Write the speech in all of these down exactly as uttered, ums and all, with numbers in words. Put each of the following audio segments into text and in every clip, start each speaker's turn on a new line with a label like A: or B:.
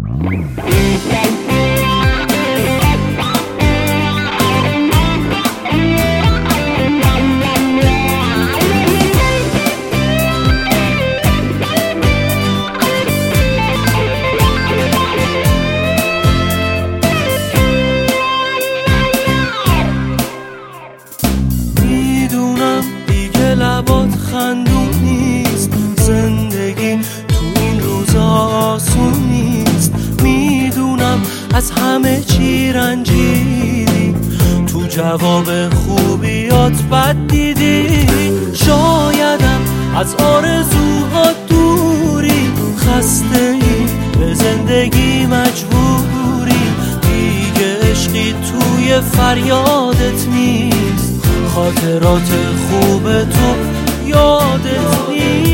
A: میدونم دیگه لبات خندون نیست، زندگی تو این روزا آسون نیست. میدونم از همه چی رنجیدی، تو جواب خوبیات بد دیدی. شایدم از آرزوها دوری، خسته ای به زندگی مجبوری. دیگه عشقی توی فریادت نیست، خاطرات خوب تو یادت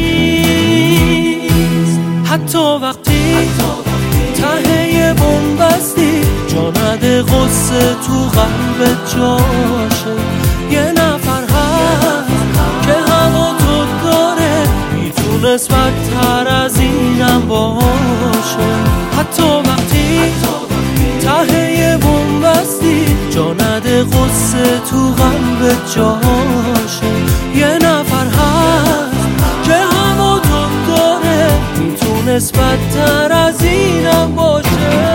A: نیست. حتی وقتی ته بنبستی، جا نده غصه تو قلبت جاشه. یه نفر هست که هوا تو داره، میتونست بدتر از اینم باشه. حتی وقتی ته بنبستی، جا نده غصه تو قلبت جاشه. یه نفر هست که هوا تو داره، میتونست بدتر از اینم باشه.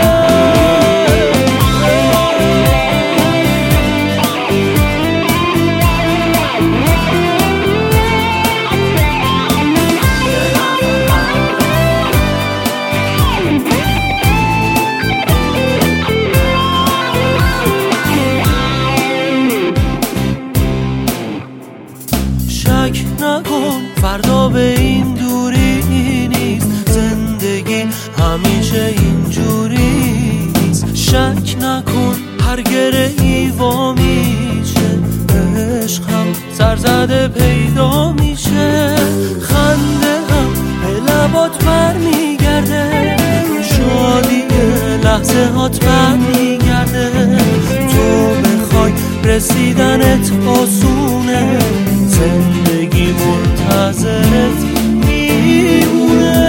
A: شک نکن فردا به این دوری نیست، زندگی همیشه اینجوری نیست. شک نکن هر گرهی وا میشه، عشق هم سرزده پیدا میشه. خنده هم به لبات بر میگرده، شادی لحظه هات بر میگرده. تو بخوای رسیدنت آسونه، زندگی منتظرت میمونه.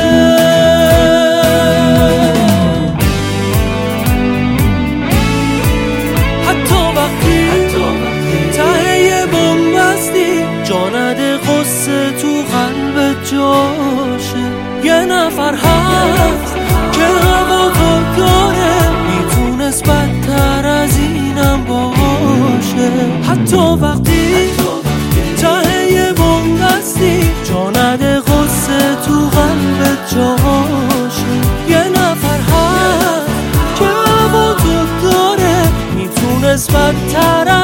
A: حتی وقتی ته بنبستی، جا نده غصه تو قلبت جاشه. یه نفر هست که هوا تو داره، میتونست بدتر از اینم باشه. حتی وقتی ته بنبستی، جا نده غصه تو قلبت جاشه. یه نفر هست که هوا تو داره، میتونست بدتر